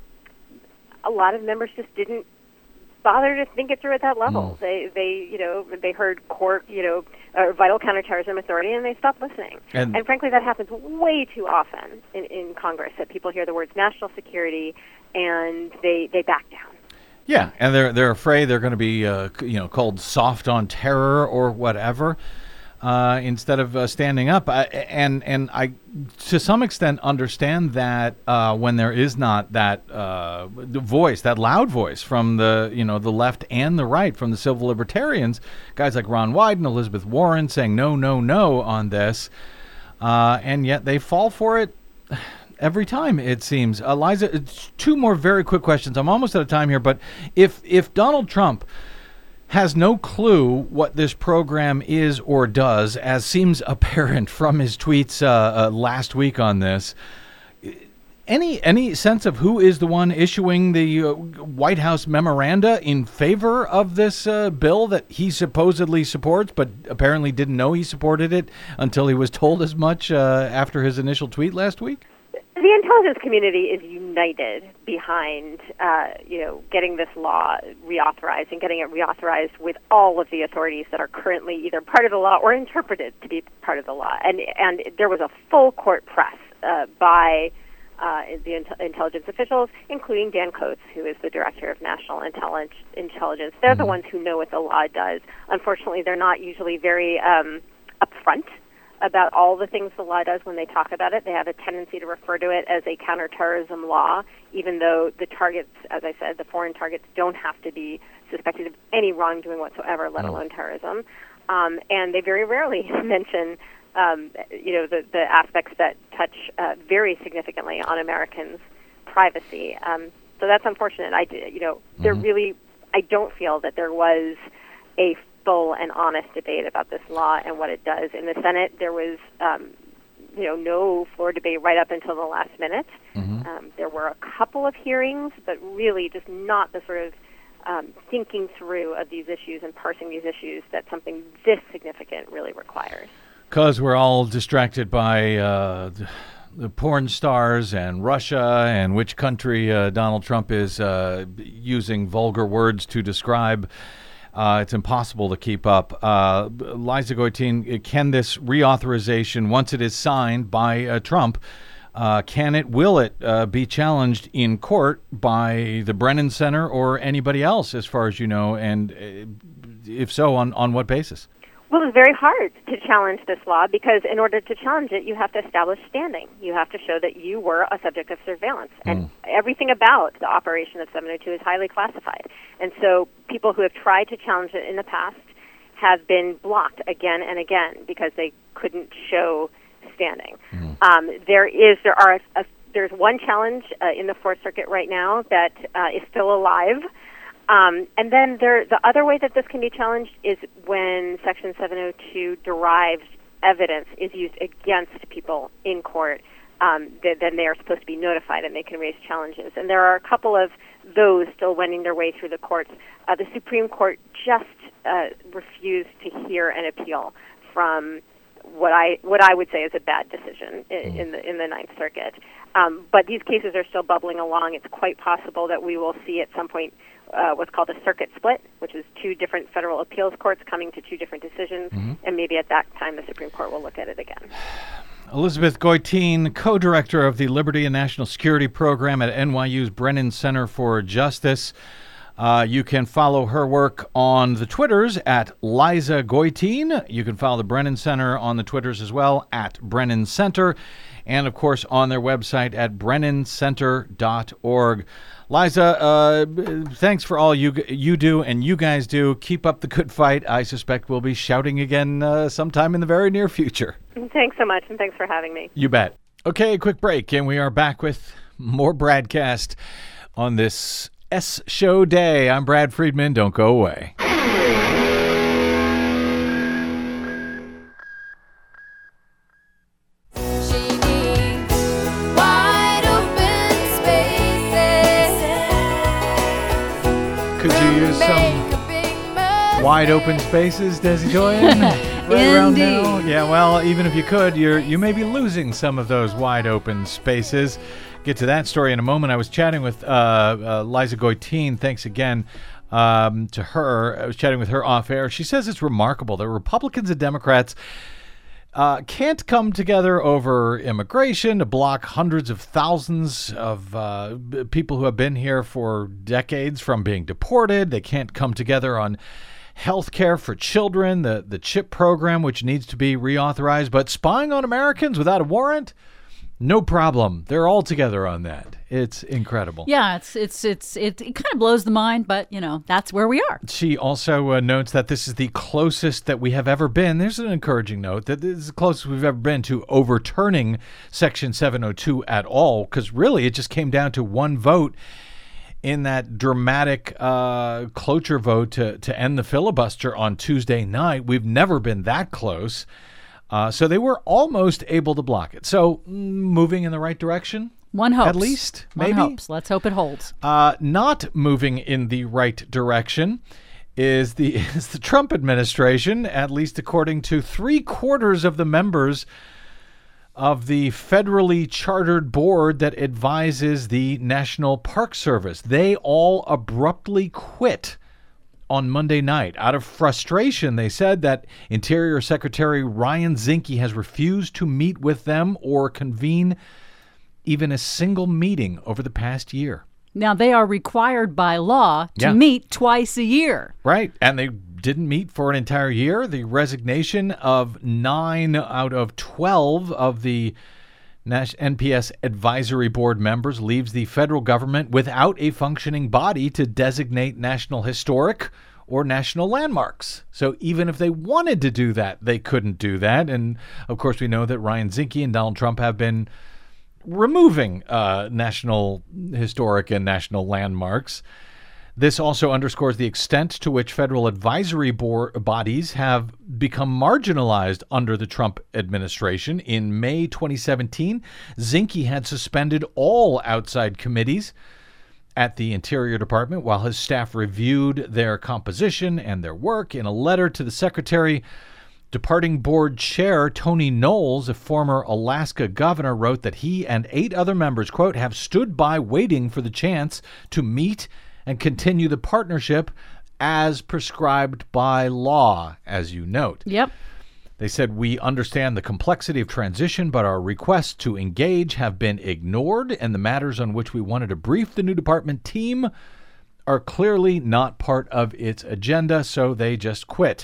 a lot of members just didn't bother to think it through at that level. Mm. They, they, you know, they heard court, you know, uh, vital counterterrorism authority, and they stopped listening. And, and frankly, that happens way too often in, in Congress. That people hear the words national security and they, they back down. Yeah, and they're they're afraid they're going to be, uh, you know, called soft on terror or whatever. Uh, instead of uh, standing up, I, and and I, to some extent, understand that uh, when there is not that uh, voice, that loud voice from the you know the left and the right, from the civil libertarians, guys like Ron Wyden, Elizabeth Warren, saying no, no, no on this, uh, and yet they fall for it every time, it seems. Eliza, two more very quick questions. I'm almost out of time here, but if if Donald Trump has no clue what this program is or does, as seems apparent from his tweets uh, uh, last week on this. Any any sense of who is the one issuing the uh, White House memoranda in favor of this uh, bill that he supposedly supports, but apparently didn't know he supported it until he was told as much uh, after his initial tweet last week? The intelligence community is united behind, uh, you know, getting this law reauthorized and getting it reauthorized with all of the authorities that are currently either part of the law or interpreted to be part of the law. And and there was a full court press uh, by uh, the int- intelligence officials, including Dan Coats, who is the director of national intellig- intelligence. They're the ones who know what the law does. Unfortunately, they're not usually very um, upfront about all the things the law does when they talk about it. They have a tendency to refer to it as a counterterrorism law, even though the targets, as I said, the foreign targets don't have to be suspected of any wrongdoing whatsoever, let alone terrorism. Um, and they very rarely mention, um, you know, the, the aspects that touch uh, very significantly on Americans' privacy. Um, so that's unfortunate. I, you know, mm-hmm. there really, I don't feel that there was a full and honest debate about this law and what it does. In the Senate, there was, um, you know, no floor debate right up until the last minute. Mm-hmm. Um, there were a couple of hearings, but really just not the sort of um, thinking through of these issues and parsing these issues that something this significant really requires. Because we're all distracted by uh, the porn stars and Russia and which country uh, Donald Trump is uh, using vulgar words to describe. Uh, it's impossible to keep up. Uh, Liza Goitein, can this reauthorization, once it is signed by uh, Trump, uh, can it, will it uh, be challenged in court by the Brennan Center or anybody else, as far as you know? And uh, if so, on, on what basis? Well, it's very hard to challenge this law because in order to challenge it, you have to establish standing. You have to show that you were a subject of surveillance. Mm. And everything about the operation of seven oh two is highly classified. And so people who have tried to challenge it in the past have been blocked again and again because they couldn't show standing. Mm. Um, there is, there are, a, a, there's one challenge uh, in the Fourth Circuit right now that uh, is still alive. Um, and then there, the other way that this can be challenged is when Section seven oh two derived evidence is used against people in court. Um, th- then they are supposed to be notified and they can raise challenges. And there are a couple of those still wending their way through the courts. Uh, the Supreme Court just uh, refused to hear an appeal from what I what I would say is a bad decision in, in the in the Ninth Circuit. Um, but these cases are still bubbling along. It's quite possible that we will see at some point Uh, what's called a circuit split, which is two different federal appeals courts coming to two different decisions, mm-hmm. and maybe at that time the Supreme Court will look at it again. Elizabeth Goitein, co-director of the Liberty and National Security Program at N Y U's Brennan Center for Justice. Uh, you can follow her work on the Twitters at Liza Goitein. You can follow the Brennan Center on the Twitters as well, at Brennan Center, and of course on their website at brennan center dot org. Liza, uh, thanks for all you you do and you guys do. Keep up the good fight. I suspect we'll be shouting again uh, sometime in the very near future. Thanks so much, and thanks for having me. You bet. Okay, quick break, and we are back with more BradCast on this S Show Day. I'm Brad Friedman. Don't go away. Could you use some wide open spaces, Desi Doyen? Right around now? Yeah, well, even if you could, you're you may be losing some of those wide open spaces. Get to that story in a moment. I was chatting with uh, uh, Liza Goitein. Thanks again um, to her. I was chatting with her off air. She says it's remarkable that Republicans and Democrats Uh, can't come together over immigration to block hundreds of thousands of uh, people who have been here for decades from being deported. They can't come together on health care for children, the, the CHIP program, which needs to be reauthorized. But spying on Americans without a warrant? No problem. They're all together on that. It's incredible. Yeah, it's it's it's it, it kind of blows the mind, but you know that's where we are. She also uh, notes that this is the closest that we have ever been. There's an encouraging note that this is the closest we've ever been to overturning Section seven oh two at all, because really it just came down to one vote. in that dramatic uh, cloture vote to, to end the filibuster on Tuesday night. We've never been that close. Uh, so they were almost able to block it. So moving in the right direction. One hopes. At least, maybe. One hopes. Let's hope it holds. Uh, not moving in the right direction is the is the Trump administration, at least according to three quarters of the members of the federally chartered board that advises the National Park Service. They all abruptly quit on Monday night. Out of frustration, they said that Interior Secretary Ryan Zinke has refused to meet with them or convene even a single meeting over the past year. Now, they are required by law to Yeah. meet twice a year. Right. And they didn't meet for an entire year. The resignation of nine out of twelve of the N P S advisory board members leaves the federal government without a functioning body to designate national historic or national landmarks. So even if they wanted to do that, they couldn't do that. And of course, we know that Ryan Zinke and Donald Trump have been removing uh, national historic and national landmarks. This also underscores the extent to which federal advisory board bodies have become marginalized under the Trump administration. In May twenty seventeen, Zinke had suspended all outside committees at the Interior Department while his staff reviewed their composition and their work. In a letter to the secretary, departing board chair Tony Knowles, a former Alaska governor, wrote that he and eight other members, quote, have stood by waiting for the chance to meet and continue the partnership as prescribed by law, as you note. Yep. They said, we understand the complexity of transition, but our requests to engage have been ignored, and the matters on which we wanted to brief the new department team are clearly not part of its agenda, so they just quit.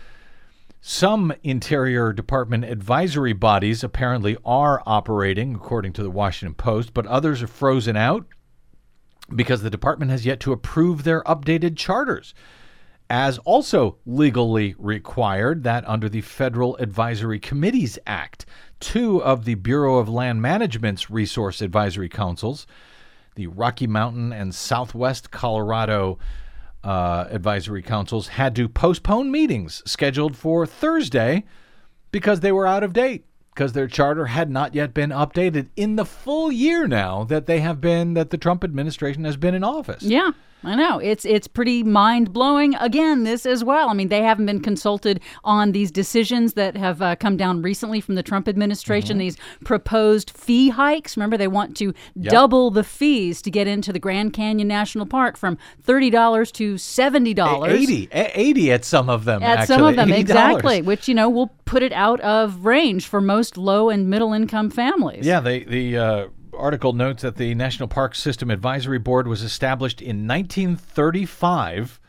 Some Interior Department advisory bodies apparently are operating, according to the Washington Post, but others are frozen out because the department has yet to approve their updated charters, as also legally required that under the Federal Advisory Committees Act. Two of the Bureau of Land Management's resource advisory councils, the Rocky Mountain and Southwest Colorado uh, advisory councils, had to postpone meetings scheduled for Thursday because they were out of date, because their charter had not yet been updated in the full year now that they have been, that the Trump administration has been in office. Yeah, I know. It's it's pretty mind-blowing, again, this as well. I mean, they haven't been consulted on these decisions that have uh, come down recently from the Trump administration, mm-hmm. these proposed fee hikes. Remember, they want to yep. double the fees to get into the Grand Canyon National Park from thirty dollars to seventy dollars. eighty eighty at some of them, At actually. some of them, eighty dollars. exactly, which, you know, will put it out of range for most low and middle income families. Yeah, they, the uh, article notes that the National Park System Advisory Board was established in nineteen thirty-five,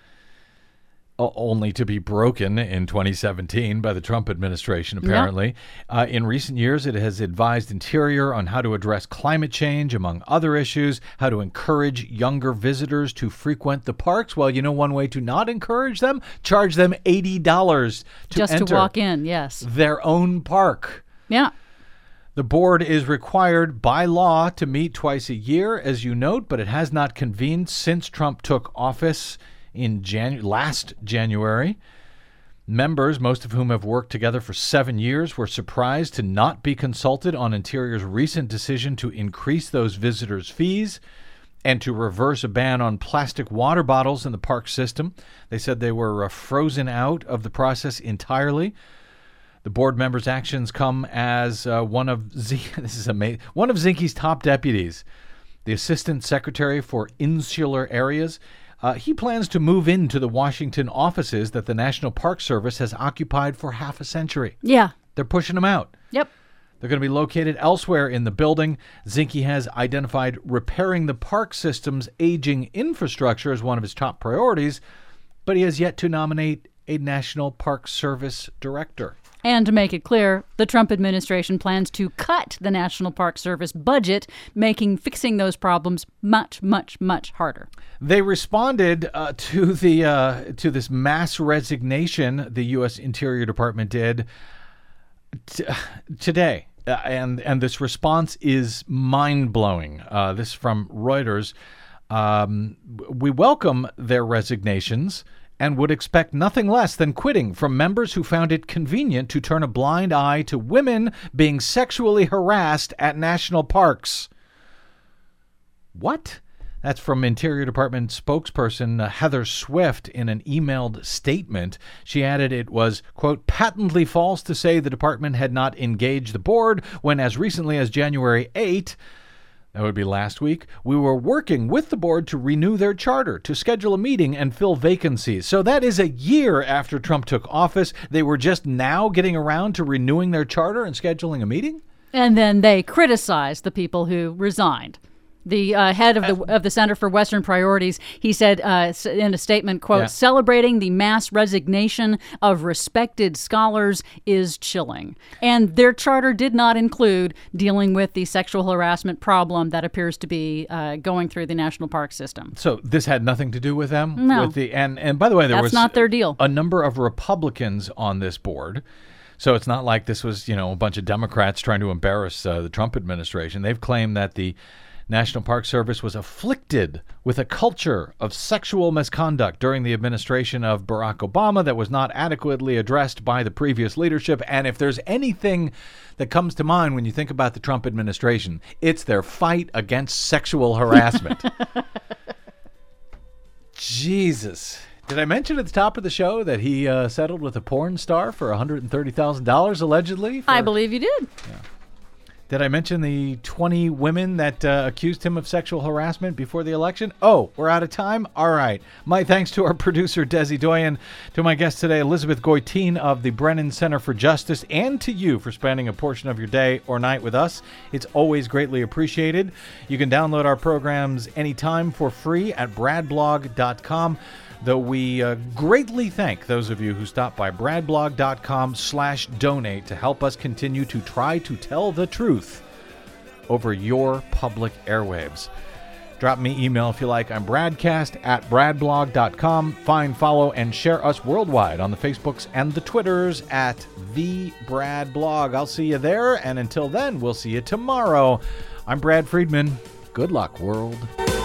uh, only to be broken in twenty seventeen by the Trump administration, apparently. Yep. Uh, in recent years, it has advised Interior on how to address climate change, among other issues, how to encourage younger visitors to frequent the parks. Well, you know one way to not encourage them? Charge them eighty dollars to Just enter to walk in, yes. their own park. Yeah. The board is required by law to meet twice a year, as you note, but it has not convened since Trump took office in Janu- last January. Members, most of whom have worked together for seven years, were surprised to not be consulted on Interior's recent decision to increase those visitors' fees and to reverse a ban on plastic water bottles in the park system. They said they were uh, frozen out of the process entirely. The board members' actions come as uh, one of Z- this is amazing. One of Zinke's top deputies, the Assistant Secretary for Insular Areas, uh, he plans to move into the Washington offices that the National Park Service has occupied for half a century. Yeah. They're pushing them out. Yep. They're going to be located elsewhere in the building. Zinke has identified repairing the park system's aging infrastructure as one of his top priorities, but he has yet to nominate a National Park Service director. And to make it clear, the Trump administration plans to cut the National Park Service budget, making fixing those problems much, much, much harder. They responded uh, to the uh, to this mass resignation the U S Interior Department did t- today, uh, and and this response is mind blowing. Uh, this from Reuters. Um, we welcome their resignations and would expect nothing less than quitting from members who found it convenient to turn a blind eye to women being sexually harassed at national parks. What? That's from Interior Department spokesperson uh, Heather Swift in an emailed statement. She added it was, quote, patently false to say the department had not engaged the board when as recently as January eighth, that would be last week, we were working with the board to renew their charter, to schedule a meeting and fill vacancies. So that is a year after Trump took office. They were just now getting around to renewing their charter and scheduling a meeting? And then they criticized the people who resigned. The uh, head of the of the Center for Western Priorities, he said uh, in a statement, quote, yeah. celebrating the mass resignation of respected scholars is chilling. And their charter did not include dealing with the sexual harassment problem that appears to be uh, going through the national park system. So this had nothing to do with them? No. With the, and, and by the way, there That's was not their deal. a number of Republicans on this board. So it's not like this was, you know, a bunch of Democrats trying to embarrass uh, the Trump administration. They've claimed that the National Park Service was afflicted with a culture of sexual misconduct during the administration of Barack Obama that was not adequately addressed by the previous leadership. And if there's anything that comes to mind when you think about the Trump administration, it's their fight against sexual harassment. Jesus. Did I mention at the top of the show that he uh, settled with a porn star for one hundred thirty thousand dollars allegedly? For... I believe you did. Yeah. Did I mention the twenty women that uh, accused him of sexual harassment before the election? Oh, we're out of time? All right. My thanks to our producer, Desi Doyen, to my guest today, Elizabeth Goitein of the Brennan Center for Justice, and to you for spending a portion of your day or night with us. It's always greatly appreciated. You can download our programs anytime for free at brad blog dot com. Though we uh, greatly thank those of you who stop by brad blog dot com slash donate to help us continue to try to tell the truth over your public airwaves. Drop me email if you like. I'm bradcast at brad blog dot com. Find, follow, and share us worldwide on the Facebooks and the Twitters at The Brad Blog. I'll see you there, and until then, we'll see you tomorrow. I'm Brad Friedman. Good luck, world.